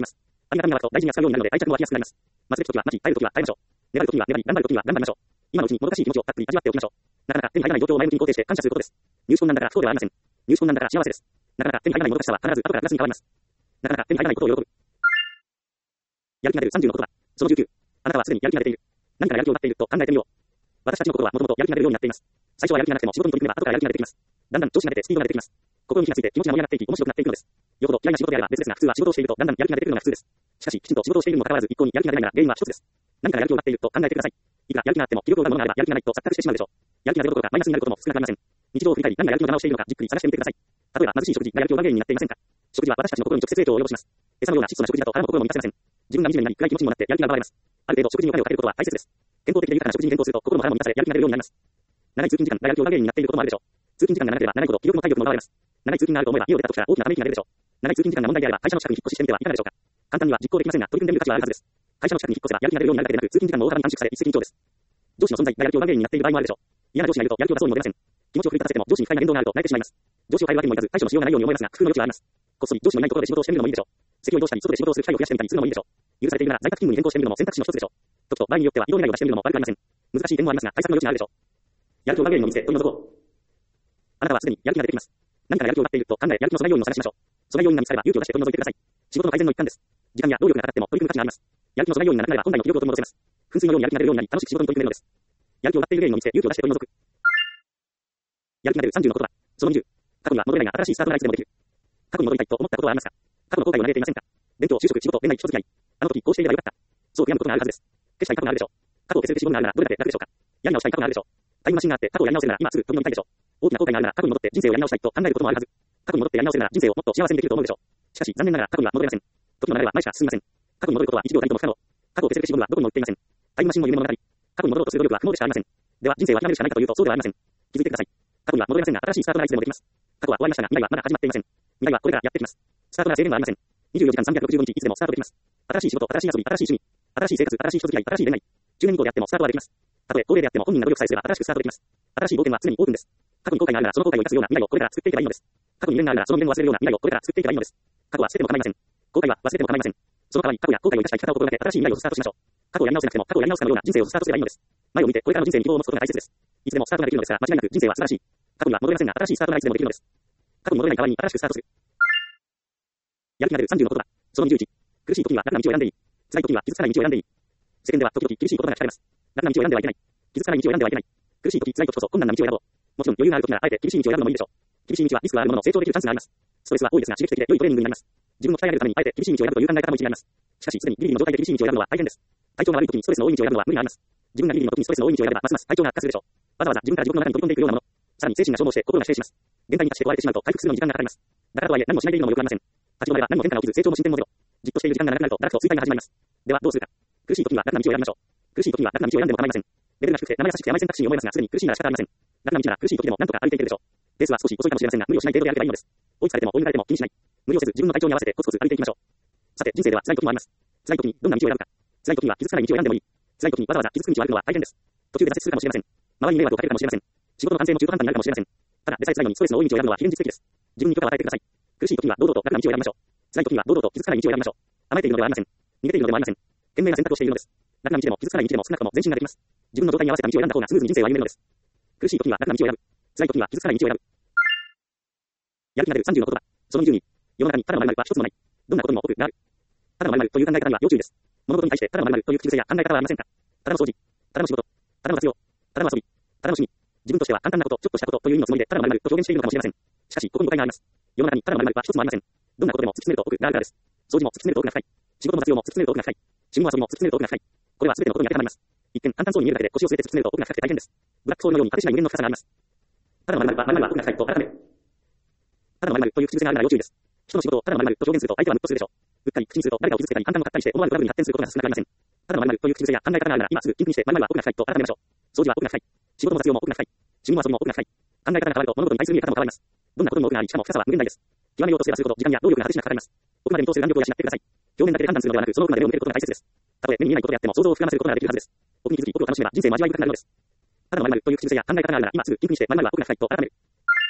ありがたみが湧くと大事に扱うようになるので愛着も湧きやすくなります。待つべき時は待ち、耐える時は耐えましょう。粘る時は粘り、頑張る時には頑張りましょう。今のうちにもどかしい気持ちをたっぷり味わっておきましょう。なかなか手に入らない状況を前向きに肯定して感謝することです。入手困難だから不幸ではありません。入手困難だから幸せです。なかなか手に入らないもどかしさは必ず後からプラスに変わります。なかなか手に入らないことを喜ぶ。やる気が出るさんじゅうの言葉。そのじゅうきゅう。あなたはすでにやる気が出ている。何からやる気を奪っていると考えてみよう。私たちのことはもともとやる気が出るようになっています。最初はやる気がなくても仕事に取り組めば後からやる気が出てきます。だんだん調子が出てスピードが出てきます。心に火がついて気持ちが盛り上がっていき面白くなっていくのです。よほど嫌いな仕事であれば別ですが普通は仕事をしているとだんだんやる気が出てくるのが普通です。しかしきちんと仕事をしているにもかかわらず一向にやる気が出ないなら原因は一つです。何からやる気を奪っていると考えてください。いくらやる気があっても気力を奪うものがあればやる気がないと錯覚してしまうでしょう。やる気が出るどころかマイナスになることも少なくありません。日常を振り返り何がやる気の邪魔をしているのかじっくり探してみてください。例えば貧しい食事がやる気を奪う原因になっていませんか。食事は私たちの心に直接影響を及ぼします。餌のような質素な食事だと腹も心も満たせません。自分が惨めになり暗い気持ちにもなってやる気が奪われます。ある程度食事にお金をかけることは大切です。健康的で豊かな食事に健康すると心も腹も満たされやる気が出るようになります。長い通勤時間がやる気を奪う原因になっていることもあるでしょう。通勤時間が長ければ長いほど気力も体力も奪われます。長い通勤があると思えば家を出た時から大きなため息が出るでしょう。長い通勤時間が問題であれば会社の近くに引っ越ししてみてはいかがでしょうか。簡単には実行できませんが取り組んでみる価値はあるはずです。会社の近くに引っ越せばやる気が出るようになるだけでなく通勤時間も大幅に短縮され一石二鳥です。上司の存在がやる気を奪う原因になっている場合もあるでしょう。嫌な上司がいるとやる気を出そうにも出ません。気持ちを奮い立たせても上司に不快な言動があると慣れてしまいます。上司を変えるわけにもいかず対処のしようがないように思いますが工夫の余地はあります。こっそり上司のいないところで仕事をしてみるのもいいでしょう。席を移動したり外で仕事をする機会を増やしてみたりするのもいいでしょう。許されているなら在宅勤務に変更してみるのも選択肢の一つでしょう。時と場合によっては移動願いを出してみるのも悪くありません。難しい点もありますが対策の余地があるでしょう。やる気を奪う原因の店取り除こう。あなたはすでにやる気が出てきます。何からやる気を奪っていると考えやる気の阻害要因を探しましょう。阻害要因が見つかれば勇気を出して取り除いてください。仕事の改善の一環です。時間や労力がかかっても取り組む価値があります。やる気の阻害要因がなくなれば本来の気力を取り戻せます。噴水のようにやる気が出るようになり楽しく仕事に取り組めるのです。やる気を奪っている原因の店勇気を出して取り除く。やる気が出るさんじゅうの言葉。そのにじゅう。過去には戻れないが新しいスタートがいつでもできる。過去に戻りたいと思ったことはありますか。過去の後悔を嘆いていませんか。勉強、就職、仕事、恋愛、人付き合い。あの時こうしていればよかった。そう悔やむことがあるはずです。消したい過去があるでしょう。過去を消せる消しゴムがあるならどれだけ楽でしょうか。やり直したい過去があるでしょう。タイムマシンがあって過去をやり直せるなら今すぐ飛び乗りたいでしょう。大きな後悔があるなら過去に戻って人生をやり直したいと考えることもあるはず。過去に戻ってやり直せるなら人生をもっと幸せにできると思うでしょう。しかし残念ながら過去には戻れません。時の流れは前しか進みません。過去に戻ることはいちびょうたりとも不可能。過去を消せる消しゴムはどこにも売っていません。タイムマシンも夢物語。過去に戻ろうとする努力は不毛でしかありません。では人生は諦めるしかないかというとそうではありません。気づいてください。過去には戻れませんが新しいスタートがいつでもできます。過去は終わりましたが未来はまだ始まっていません。未来はこれからやってきます。スタートが制限はありません。にじゅうよじかんさんびゃくろくじゅうごにちいつでもスタートできます。新しい仕事、新しい遊び、新しい趣味、新しい生活、新しい人付き合い、新しい恋愛。じゅうねん以降であってもスタートはできます。たとえ高齢であっても本人が努力さえすれば新しくスタートできます。新しい冒険は常にオープンです。過去に後悔があるならその後悔を生かすような未来をこれから作っていけばいいのです。過去に未練があるならその未練を忘れるような未来をこれから作っていけばいいのです。過去は捨てても構いません。後悔は忘れても構いません。その代わり過去や後悔を生かした生き方を心がけ新しい未来をスタートしましょう。過去をやり直せなくても過去をやり直すかのような人生をスタートすればいいのです。前を見てこれからの人生に希望を持つことが大切です。いつでもスタートができるのですが間違いなく人生は素晴らしい。過去には戻れませんが新しいスタートがいつでもできるのです。過去に戻れない代わりに新しくスタートする。やる気が出るさんじゅうの言葉。そのにじゅういち。苦しい時には楽な道を選んでいい。辛い時には傷つかない道を選んでいい。世間では時々厳しい言葉が聞かれます。楽な道を選んではいけない。傷つかない道を選んではいけない。苦しい時、辛い時こそ困難な道を選ぼう。もちろん余裕がある時ならあえて厳しい道を選ぶのもいいでしょう。厳しい道はリスクがあるものの成長できるチャンスがあります。ストレスは多いですが刺激的で良いトレーニングになります。自分の鍛え上げるためにあえて厳しい道を選ぶという考え方も一理あります。しかしすでにギリギリの状態で厳しい道を選ぶのは大変です。体調が悪い時にストレスの多い道を選ぶのは無理があります。自分がギリギリの時にストレスの多い道を選べばますます体調が悪化するでしょう。わざわざ自分から地獄の中に飛び込んでいくようなもの。さらに精神が消耗して心が否定します。限界に達して壊れてしまうと回復するのに時間がかかります。だからとはいえ何もしないでいるのもよくありません。立ち止まれば何も変化が起きず成長も進展もゼロ。じっとしている時間が長くなると堕落と衰退が始まります。ではどうするか。苦しい時には楽な道を選びましょう。苦しい時には楽な道を選んでも構いません。レベルが低くて生優しくて甘い選択肢に思えますがすでに苦しいなら仕方ありません。楽な道なら苦しい時でも何とか歩いていけるでしょう。レースは少し遅いかもしれませんが無理をしない程度でやればいいのです。追いつかれても追い抜かれても気にしない。無理をせず自分の体調に合わせてコツコツ歩いていきましょう。さて人生では辛い時もあります。辛い時にどんな道を選ぶか。辛い時には傷つかない道を選んでもいい。辛い時にわざわざ傷つく道を歩くのは大変です。途中で挫折するかもしれません。周りに迷惑をかけるかもしれません。仕事の完成も中途半端になるかもしれません。ただでさえ辛いのにストレスの多い道を選ぶのは非現実的です。自分に許可を与えてください。苦しい時には堂々と楽な道を選びましょう。辛い時には堂々と傷つかない道を選びましょう。甘えているのではありません。逃げているのでもありません。賢明な選択をしているのです。楽な道でも傷つかない道でも少なくとも前進ができます。自分の状態に合わせた道を選んだ方がスムーズに人生を歩めるのです。苦しい時には楽な道を選ぶ。辛い時には傷つかない道を選ぶ。やる気が出るさんじゅうの言葉。そのにじゅうに。世の中にただの〇〇は一つもない。どんなことにも多くなる。ただの〇〇という考え方には要注意です。物事に対してただの〇〇という口癖や考え方はありませんか。ただの掃除、ただの仕事、ただの活用、ただの遊び、ただの趣味。自分としては簡単なこと、ちょっとしたことという意味のつもりでただの〇〇と表現しているのかもしれません。しかし、ここに誤解があります。世の中にただの〇〇は一つもありません。どんなことでも突き詰めると奥があるからです。掃除も突き詰めると奥が深い。仕事の活用も突き詰めると奥が深い。趣味も遊びも突き詰めると奥が深い。これは全てのことに当てはまります。一見簡単そうに見えるだけで腰を据えて突き詰めると奥が深くて大変です。ブラックホールのように果てしない無限の深さがあります。ただの〇〇は〇〇は奥が深いと改める。ただの〇〇という口癖があるなら要注意です。人の仕事をただの〇〇と表現すると相手はムッとするでしょう。うっかり口にすると誰かを傷つけたり簡単を買ったりして思わぬトラブルに発展することが少なくありません。ただの〇〇という口癖や考え方があるなら今すぐ緊急にして〇〇は奥が深いと改めましょう。掃除は奥が深い。仕事の活用も奥が深い。趣味も遊びも奥が深い。考え方が変わると物事に対する見え方も変わります。どんなことも奥があり、しかも深さは無限大です。極めようとすればするほど時間や労力が果てしなくかかります。奥まで見通せる眼力を養ってください。表面だけで判断するのではなく、その奥まで目を向けることが大切です。たとえ目に見えないことであっても想像を膨らませることができるはずです。奥に気づき、奥を楽しめば人生も味わい深くなるのです。ただの〇〇という口癖や考え方があるなら今すぐ緊急にして〇〇は奥が深いと改める。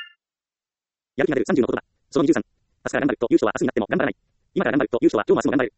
やる気が出るさんじゅうの言葉。そのにじゅうさん。明日から頑張ると優勝は明日になっても頑張らない。今から頑張ると優勝は今日も明日も頑張れる。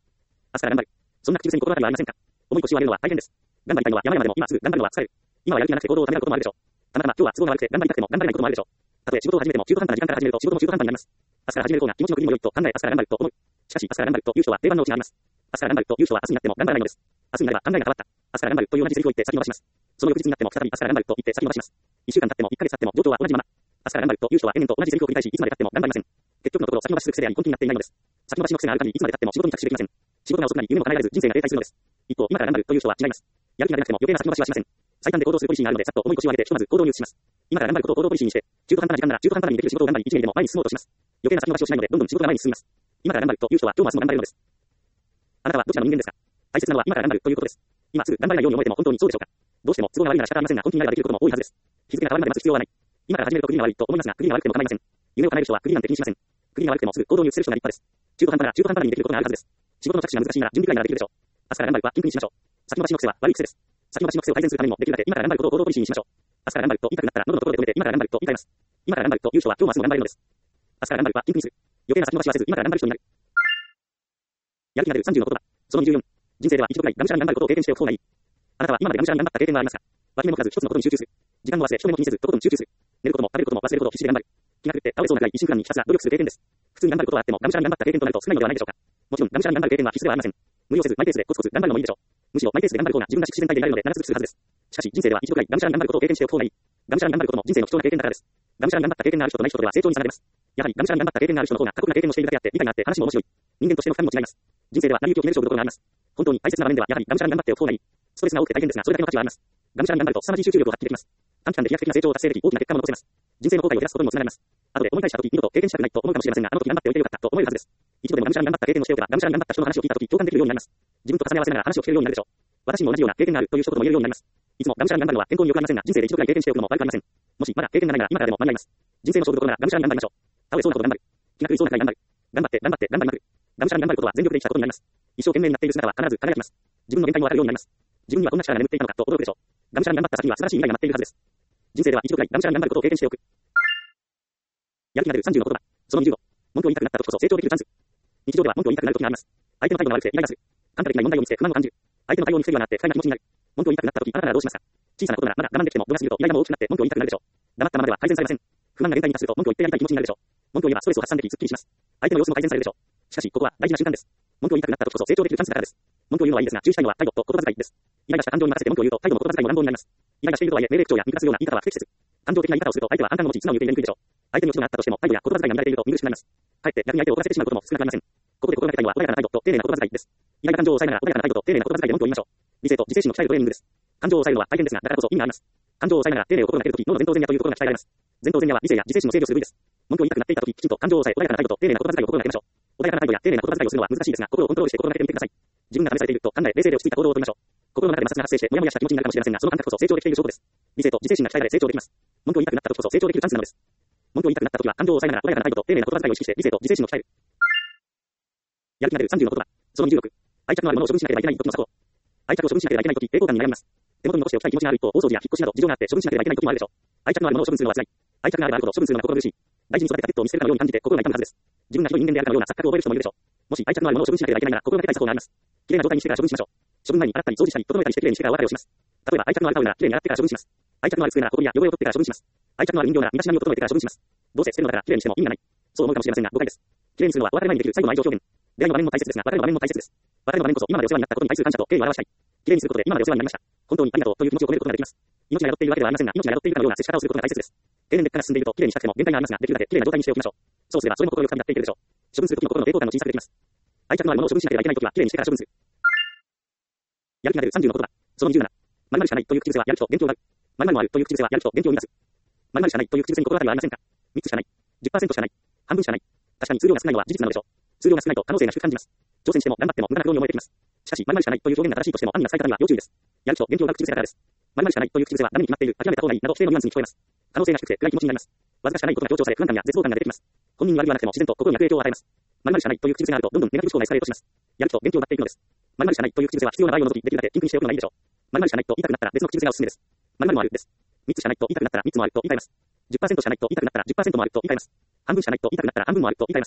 明日から頑張る。そんな口癖に心当たりはありませんか？重い腰を上げるのは大変です。頑張りたいのは山々でも今すぐ頑張るのは疲れる。今はやる気がなくて行動をためらうこともあるでしょう。たまたま今日は都合が悪くて頑張りたくても頑張れないこともあるでしょう。たとえ仕事を始めても中途半端な時間から始めると仕事も中途半端になります。明日から始める方が気持ちの振りも良いと考え明日から頑張ると思う。しかし明日から頑張ると優勝は定番のうちがあります。明日から頑張ると優勝は明日になっても頑張らないのです。明日になれば考えが変わった。明日から頑張るという同じセリフを言って先延ばします。その翌日になっても再び明日から頑張ると言って先延ばします。一週間経っても一ヶ月経っても状況は同じまま。明日から頑張ると優勝は延々と同じセリフを繰り返しいつまで経っても頑張りません。結局のところ先延ばしする癖であり根気になっていないのです。先延ばしの癖がある限りいつまで経っても仕事に着手できません。仕事が遅くなり夢も叶えられず人生が停滞するのです。一方今から頑張るという人は違います。やる気が出なくても余計な先延ばしはしません。最短で行動するポリシーがあるのでさっと重い腰を上げてひとまず行動に移します。今から頑張ることを行動ポリシーにして中途半端な時間なら中途半端にできる仕事を頑張り一年でも前に進もうとします。余計な先延ばしをしないのでどんどん仕事が前に進みます。今から頑張るという人は今日も明日も頑張れるのです。あなたはどちらの人間ですか？大切なのは今から頑張るということです。今すぐ頑張れないように思えても本当にそうでしょうか？どうしても都合が悪いなら仕方ありませんが本気になればできることも多いはずです。日付が変わるまで待つ必要はない。今から始めるとクリが悪いと思いますがクリが悪くても構いません。夢を叶える人はクリなんて気にしません。クリが悪くてもすぐ行動に移せる人が立派です。中途半端なら中途半端にできることがあるはずです。仕事の着手が難しいなら準備くらいならできるでしょう。明日から頑張るはピンクにしましょう。先延ばしの癖は悪い癖です。先延ばしの癖を改善するためにもできるだけ今から頑張ることを行動ポリシーにしましょう。明日から頑張ると痛くなったら喉のところで止めて今から頑張ると言い換えます。今から頑張ると優勝は今日も明日も頑張れるのです。明日から頑張るはピンクにする。余計な先延ばしはせず今から頑張る人になる。やる気が出るさんじゅうの言葉。そのにじゅうよん。人生では一度くらいがむしゃらに頑張ることを経験しておく方がいい。あなたは今までがむしゃらに頑張った経験がありますか？脇目も振らず一つのことに集中する。時間も忘れ人目も気にせずとことん集中する。寝ることも食べることも忘れるほど必死で頑張る。気が狂って倒れそうなくらい一心不乱にひたすら努力する経験です。普通に頑張ることはあってもがむしゃらに頑張った経験となると少ないのではないでしょうか。もちろんがむしゃらに頑張る経験は必須ではありません。無理をせずマイペースでコツコツ頑張るのもいいでしょう。むしろマイペースで頑張る方が自分らしく自然体でいられるので長続きするはずです。しかし人生では一度くらいがむしゃらに頑張ることを経験しておく方がいい。がむしゃらに頑張ることも人生の貴重な経験だからです。がむしゃらに頑張った経験がある人とない人とでは成長につながります。やはりがむしゃらに頑張った経験がある人の方が過酷な経験をしているだけあって理解があって話も面白い。人間としての負担も違います。人生では成り行きを決める勝負どころがあります。本当に大切な場面ではやはりがむしゃらに頑張っておく方がいい。ストレスが多くて大変ですがそれだけの価値はあります。がむしゃらに頑張ると凄まじい集中力を発揮できます。短期間で飛躍的な成長を達成でき大きな結果も残せます。人生の後悔を減らすことにもつながります。後で思い返した時二度と経験したくないと思うかもしれませんがあの時頑張っておいてよかったと思えるはずです。一度でもがむしゃらに頑張った経験をしておけばがむしゃらに頑張った人の話を聞いた時共感できるようになります。自分と重ね合わせながら話を聞けるようになるでしょう。私も同じような経験があるという一言も言えるようになります。いつもがむしゃらに頑張るのは健康に良くありませんが人生で一度くらい経験しておくのも悪くありません。もしまだ経験がないなら今からでも間に合います。人生の勝負どころならがむしゃらに頑張りましょう。倒れそうなこと頑張る。気が狂いそうなくらい頑張る。頑張って頑張って頑張りまくる。がむしゃらに頑張ることは全力で生きたことになります。一生懸命になっている姿は必ず輝きます。自分の限界もわかるようになります。自分にはこんな力が眠っていたのかと驚くでしょう。がむしゃらに頑張った先には素晴らしい未来が待っているはずです。人生では一度くらいがむしゃらに頑張ることを経験しておく。やる気が出るさんじゅうの言葉。そのにじゅうご。文句を言いたくなった時こそ成長できるチャンス。日常では文句を言いたくなる時があります。相手の態度が悪くてイライラする。簡単的な問題を見つけ不満を感じる。相手の対応に不正があって不快な気持ちになる。文句を言いたくなった時あなたならどうしますか？小さなことならまだ我慢できても度が過ぎるとイライラも大きくなって文句を言いたくなるでしょう。黙ったままでは改善されません。不満が限界に達すると文句を言ってやりたい気持ちになるでしょう。文句を言えばストレスを発散できすっきりします。相手の様子も改善されるでしょう。しかしここは大事な瞬間です。文句を言いたくなった時こそ成長できるチャンスだからです。文句を言うのはいいですが注意したいのは態度と言葉遣いです。イライラした感情に任せて文句を言うと態度も言葉遣いも乱暴になります。イライラしているとはいえ命令口調や見下すような言い方は不適切。感情的な言い方をすると相手は反感の持ち素直に受け入れにくいでしょう。相手に落ち度があったとしても態度や言葉遣いが乱れていると見苦しくなります。かえって逆に相手を怒らせてしまうことも少なくありません。ここで心がけたいのは穏やかな態度と丁寧な言葉遣いです。イライラ感情を抑えながら穏やかな態度と丁寧な言葉遣いで文句を言いましょう。理性と自制心の鍛えるトレーニングです。感情を抑えるのは大変ですがだからこそ意味があります。感情を抑えながら丁寧を心がけるとき脳の前頭前野というところが鍛えられます。前頭前野は理性や自制心の制御する部位です。文句を言いたくなっていたとききちんと感情を抑え穏やかな態度と丁寧な言葉遣いを心がけましょう。穏やかな態度や丁寧な言葉遣いをするのは難しいですが心をコントロールして心がけてみてください。自分が試されていると考え冷静で落ち着いた行動をとりましょう。心の中で摩擦が発生してモヤモヤした気持ちになるかもしれませんがその感覚こそ成長できている証拠です。理性と自制心が鍛えられ成長できます。文句を言いたくなったときこそ成長できるチャンスなのです。文句を言いたくなったときは感情を抑えながら穏やかな態度と丁寧な言葉遣いを意識して理性と自制心を鍛える。やる気が出るさんじゅうの言葉。そのにじゅうろく。愛着のあるものを処分しなければいけない時の作法。愛着を処分しなければいけないとき抵抗感に悩みます。手元に残しておきたい気持ちがある一方大掃除や引っ越しなど事情があって処分しなければいけないときもあるでしょう。愛着のあるものを処分するのは辛い。愛着があればあるほど処分するのが心苦しい。大事に育てたペットを見捨てるかのように感じて心が痛むはずです。自分がひどい人間であるかのような錯覚を覚える人もいるでしょう。もし愛着のあるものを処分しなければいけないなら心がけたい作法があります。綺麗な状態にしてから処分しましょう。処分前に洗ったり掃除したり整えたりして綺麗にしてからお別れをします。例えば愛着のあるタオルなら綺麗に洗ってから処分します。愛着のある机なら埃や汚れを取ってから処分します。愛着のある人形なら身だしなみを整えてから処分します。どうせ捨てるのだから綺麗にしても意味がない。そう思うかもしれませんが誤解です。綺麗にするのはお別れ前にできる最後の愛情表現。出会いの場面も大切ですが別れの場面も大切です。別れの場面こそ今までお世話になったことに対する感謝と敬意を表したい。綺麗にすることで今までお世話になりました。本当にありがとうという気持ちを込めることができます。命が宿っているわけではありませんが命が宿っているかのような接し方をすることが大切です。経年劣化が進んでいると綺麗にしたくても限界がありますができるだけ綺麗な状態にしておきましょう。そうすればそれも心よく旅立っていけるでしょう。処分するときの心の抵抗感も小さくできます。愛着のあるものを処分しなければいけないときは綺麗にしてから処分する。やる気が出るさんじゅうの言葉。そのにじゅうなな。〇〇しかないという口癖はやる気と元気を奪う。〇〇もあるという口癖はやる気と元気を生み出す。〇〇しかないという口癖に心当たりはありませんか？みっつしかない。じゅっパーセント しかない。半分しかない。確かに数量が少ないのは事実なのでしょう。数量が少ないと可能性が低く感じます。挑戦しても頑張っても無駄な苦労に思えてきます。しかし、〇〇しかないという表現が正しいとしても暗には使い方には要注意です。やる気と元気を奪う口癖だからです。〇〇しかないという口癖はダメに決まっている、諦めた方がいいなど否定のニュアンスに聞こえます。可能性が低くて暗い気持ちになります。わずかしかないことが強調され不安感や絶望感が出てきます。本人に悪いはなくても自然と心に悪影響を与えます。〇〇しかないという口癖があるとどんどんネガティブ思考がエスカレートします。やる気と元気を奪っていくのです。〇〇しかないという口癖は必要な場合を除きできるだけピンクにしておくのがいいでしょう。〇〇しかないと言いたくなったら別の口癖がおすすめです。〇〇もあるです。みっつしかないと言いたくなったらみっつもあると言い換えます。じゅっパーセント しかないと言いたくなったら じゅっパーセント もあると言い換えます。半分しかないと言いたくなったら半分もあると言い換えます。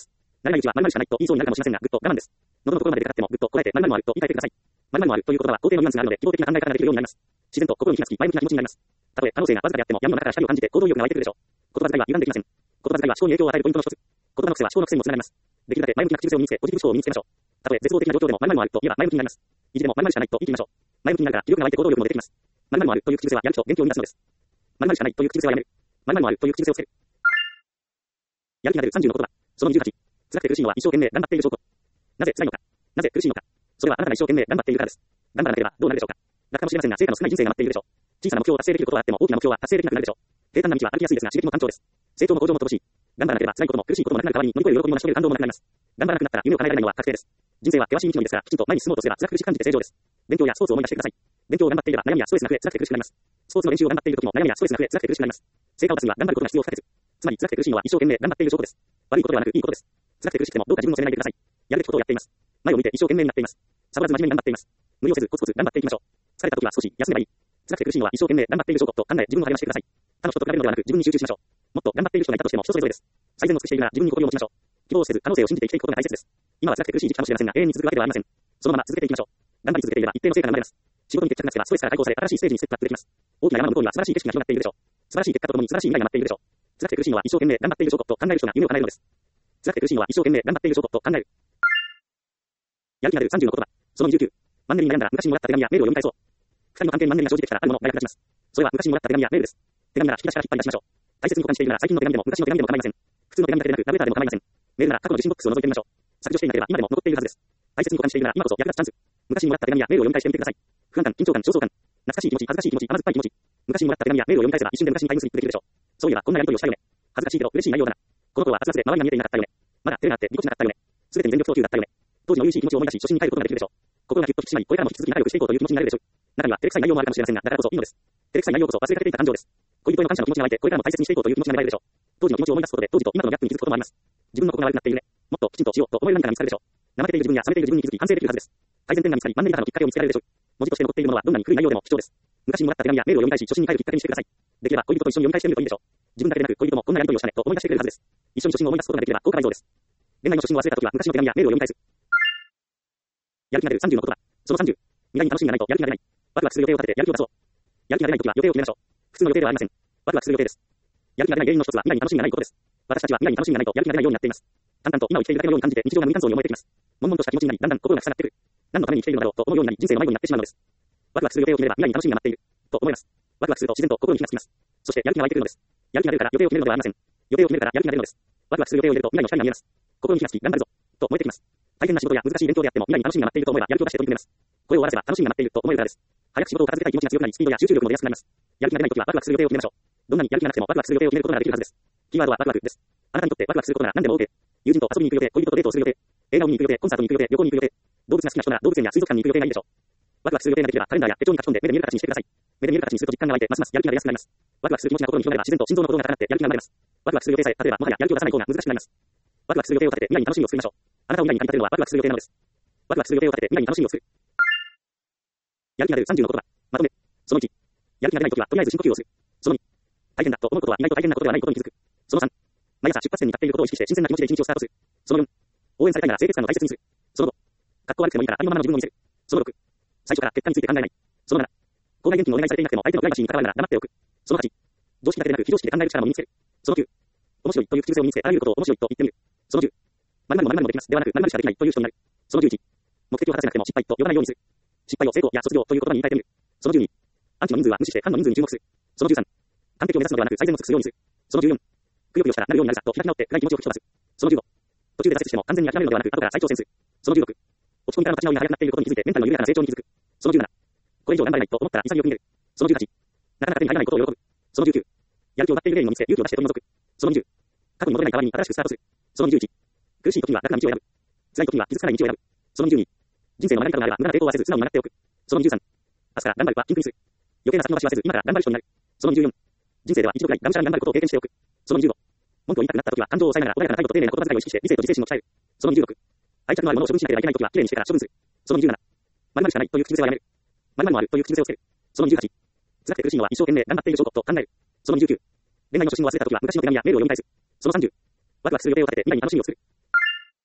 慣れないうちは〇〇しかないと言いそうになるかもしれませんが、ぐっと我慢です。喉のところまで出かかっても、ぐっとこらえて〇〇もあると言い換えてください。〇〇もあるという言葉は肯定のニュアンスがあるので、希望的な考え方ができるようになります。自然と心に気がつき、前向きな気持ちになります。たとえ可能性がわずかであっても、闇の中から光を感じて行動力が湧いてくるでしょう。言葉遣いは歪んできません。言葉遣いは思考に影響を与えるポイントの一つ。言葉の癖は思考の癖にもつながります。できるだけ前向きな口癖を身につけ、ポジティブ思考を身につけましょう。たとえ絶望的な状況でも〇〇もあると言えば前向きになります。意地でも〇〇しかないと言い切りましょう。前向きになるから気力が湧いて行動力も出てきます。〇〇もあるという口癖はやる気と元気を生み出すのです。〇〇しかないという口癖はやめる。〇〇もあるという口癖をつける。やる気が出るさんじゅうの言葉。そのにじゅうはち。辛くて苦しいのは一生懸命頑張っている証拠。なぜ辛いのか。なぜ苦しいのか。それはあなたが一生懸命頑張っているからです。頑張らなければどうなるでしょうか。楽かもしれませんが、成果の少ない人生が待っているでしょう。小さな目標を達成できることはあっても、大きな目標は達成できなくなるでしょう。平坦な道は歩きやすいですが、刺激も単調です。成長も向上も乏しい。頑張らなければ辛いことも苦しいこともなくなる代わりに乗り越える喜びも成し遂げる感動もなくなります。頑張らなくなったら夢を叶えられないのは確定です。人生は険しい道のりですが、きちんと前に進もうとすれば辛く苦しく感じて正常です。勉強やスポーツを思い出してください。勉強を頑張っていれば悩みやストレスが増え、辛くて苦しくなります。スポーツの練習を頑張っている時も悩みやストレスが増え、辛くて苦しくなります。成果を出すには頑張ることが必要不可欠。つまり辛くて苦しいのは一生懸命頑張っている証拠です。悪いことではなくいいことです。辛くて苦しくてもどうか自分を責めないでください。やるべきことをやっています。前を見て一生懸命になっています。サボらず真面目に頑張っています。無理をせずコツコツ頑張っていきましょう。疲れた時は少し休めばいい。辛くて苦しいのは一生懸命頑張っている証拠と考え自分を励ましてください。他の人と比べるのではなく自分に集中しましょう。もっと頑張っている人がいたとしても人それぞれです。最善を尽くしているなら自分に誇りを持ちましょう。希望をせず可能性を信じて生きていくことが大切です。今は辛くて苦しい時期かもしれませんが永遠に続くわけではありません。そのまま続けていきましょう。頑張り続けていれば一定の成果が生まれます。仕事に決着がつけばストレスから解放され新しいステージにステップアップできます。大きな山の向こうには素晴らしい景色が広がっているでしょう。素晴らしい結果とともに素晴らしい未来が待っているでしょう。辛くて苦しいのは一生懸命頑張っている証拠と考える人が夢を叶えるのです。辛くて苦しいのは一生懸命頑張っている証拠と考える。やる気が出るさんじゅうの言葉。そのにじゅうきゅう。マンネリに悩んだら昔にもらった手紙やメールを読み返そう。二人の関係にマンネリが生じてきたらあるものが役立ちます。それは昔にもらった手紙やメールです。手紙なら引き出しから引っ張り出しましょう。大切に保管しているなら最近の手紙でも昔の手紙でも構いません。普通の手紙だけでなくラブレターでも構いません。メールなら過去の受信ボックスを覗いてみましょう。削除していなければ今でも残っているはずです。大切に保管しているなら今こそ役立つチャンス。昔にもらった手紙やメールを読み返してみてください。不安感、緊張感、焦燥感、懐かしい気持ち、恥ずかしい気持ち、甘酸っぱい気持ち。昔にもらった手紙やメールを読み返せば一瞬で昔にタイムスリップできるでしょう。そういえばこんなやりとりをしたよね。恥ずかしいけど嬉しい内容だな。この頃は熱々で周りが見えていなかったよね。まだ照れがあってぎこちなかったよね。すべてに全力投球だったよね。当時の優しい気持ちを思い出し初心に帰ることができるでしょう。心がぎゅっと引き締まり、これからも引き続き仲良くしていこうという気持ちになれるでしょう。中には照れくさい内容もあるかもしれませんが、だからこそいいのです。照れくさい内容こそ忘れかけていた感情です。恋人への感謝の気持ちが湧いて、これからも大切にしていこうという気持ちが芽生えるでしょう。当時の気持ちを思い出すことで、当時と今とのギャップに気づくこともあります。自分のここが悪くなっているね。もっときちんとしようと思える何かが見つかるでしょう。怠けている自分や冷めている自分に気づき反省できるはずです。改善点が見つかり、マンネリ打破のきっかけを見つけられるでしょう。文字として残っているものはどんなに古い内容でも貴重です。昔にもらった手紙やメールを読み返し、初心に帰るきっかけにしてください。できれば恋人と一緒に読み返してみるといいでしょう。自分だけでなく恋人もこんなやりとりをしたねと思い出してくれるはずです。一緒に初心を思い出すことができれば効果倍増です。恋愛の初心を忘れた時は昔の手紙やメールを読み返す。やる気が出るさんじゅうの言葉。そのさんじゅう。未来に楽しみがないとやる気が出ない。ワクワクする予定を立ててやる気を出そう。やる気が出ない時は予定を決めましょう。普通の予定ではありません。ワクワクする予定です。やる気が出ない原因の一つは未来に楽しみがないことです。私たちは未来に楽しみがないとやる気が出ないようになっています。淡々と今を生きているだけのように感じて日常が無理感想に思えてきます。悶々とした気持ちになり、だんだん心が塞がってくる。何のために生きているのだろうと思うようになり、人生の迷子になってしまうのです。ワクワクする予定を決めれば未来に楽しみが待っていると思います。ワクワクすると自然と心に気がつきます。そしてやる気が湧いてくるのです。やる気が出るから予定を決めるのではありません。予定を決めるからやる気が出るのです。ワクワクする予定を入れると未来の光が見えます。心に気がつき頑張るぞと燃えてきます。大変な仕事や難しい勉強であっても未来に楽しみが待っていると思えばやる気を出して取り組めます。声を終わらせば楽しみが待っていると思えるからです。早く仕事を片付けたい気持ちが強くなり、スピードや集中力も出やすくなります。やる気が出ないときはワクワクする予定を決めましょう。どんなにやる気がなくてもワクワクする予定を決めることができるはずです。キーワードはワクワクです。あなたにとってワクワクすることなら何でも OK。友人と遊びに行く予定、恋人とデートをする予定、映画を見に行く予定、コンサートに行く予定、旅行に行く予定、動物が好きな人なら動物園や水族館に行く予定がいいでしょう。ワクワクする予定ができればカレンダーや手帳に書き込んで目で見える形にしてください。目で見える形にすると実感が湧いてますますやる気が出やすくなります。ワクワクする気持ちが心に広がれば自然と心臓の鼓動が高まってやる気が生まれます。ワクワクする予定さえ立てればもはややる気を出さない方が難しくなります。ワクワクする予定を立てて未来に楽しみを作りましょう。あなたを未来に駆り立てるのはワクワクする予定なのです。ワクワクする予定を立てて未来に楽しみを作る。やる気が出るさんじゅうの言葉。まとめ。そのいち。やる気が出ないときはとりあえず深呼吸をする。そのに。大変だと思うことは意外と大変なことではないことに気づく。そのさん。毎朝出発点に立っていることを意識して新鮮な気持ちで一日をスタートする。そのよん。応援されたいなら清潔感を大切にする。そのご。格好悪くてもいいからありのままの自分を見せる。そのろく。最初から結果について考えない。そのなな。口内現金をお願いされていなくても相手のプライバシーに関わるなら黙っておく。そのはち。常識だけでなく非常識で考える力も身につける。そのきゅう。面白いという口癖を身につけあらゆることを面白いと言ってみる。そのじゅう。〇〇も〇〇もできますではなく〇〇しかできないという人になる。そのじゅういち。目的を果たせなくても失敗と呼ばないようにする。失敗を成功や卒業という言葉に言い換えてみる。そのじゅうに。アンチの人数は無視してファンの人数に注目する。そのじゅうさん。完璧を目指すのではなく最善を尽くすようにする。そのじゅうよん。くよくよしたらなるようになるさと開き直って暗い気持ちを吹き飛ばす。そのじゅうご。途中で挫折しても完全に諦めるのではなく後から再挑戦する。そのじゅうろく。落ち込みからの立ち直りが早くなっていることに気づいてメンタルの緩やかな成長に気づく。そのじゅうなな。これ以上頑張れないと思ったら潔く逃げる。そのじゅうはち。なかなか手に入らないことを喜ぶ。そのじゅうきゅう。やる気を奪っている例にも見つけ勇気を出して取り除く。そのにじゅう。過去に戻れない代わりに新しくスタートする。そのにじゅういち。苦しい時には楽な道を選ぶ。辛い時には傷つかない道を選ぶ。そのにじゅうに。人生の曲がり角があれば無駄な抵抗はせず素直になっておく。そのにじゅうさん。明日から頑張るはピンクにする。余計な先延ばしはせず今から頑張る人になる。そのにじゅうよん。人生では一度くらいがむしゃらに頑張ることを経験しておく。そのにじゅうご。文句を言いたくなった時は感情を抑えながら穏やかな態度と丁寧な言葉遣いを意識して理性と自制心を鍛える。そのにじゅうろく。愛着のあるものを処分しなければいけない時はきれいにしてから処分する。そのにじゅうなな。〇〇しかないという口癖はやめる。〇〇もあるという口癖をつける。そのにじゅうはち。辛くて苦しいのは一生懸命頑張っている証拠と考える。そのにじゅうきゅう。恋愛の初心を忘れた時は昔の手紙やメールを読み返す。そのさんじゅう。ワクワクする予定を立てて未来に楽しみを作る。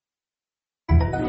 ます。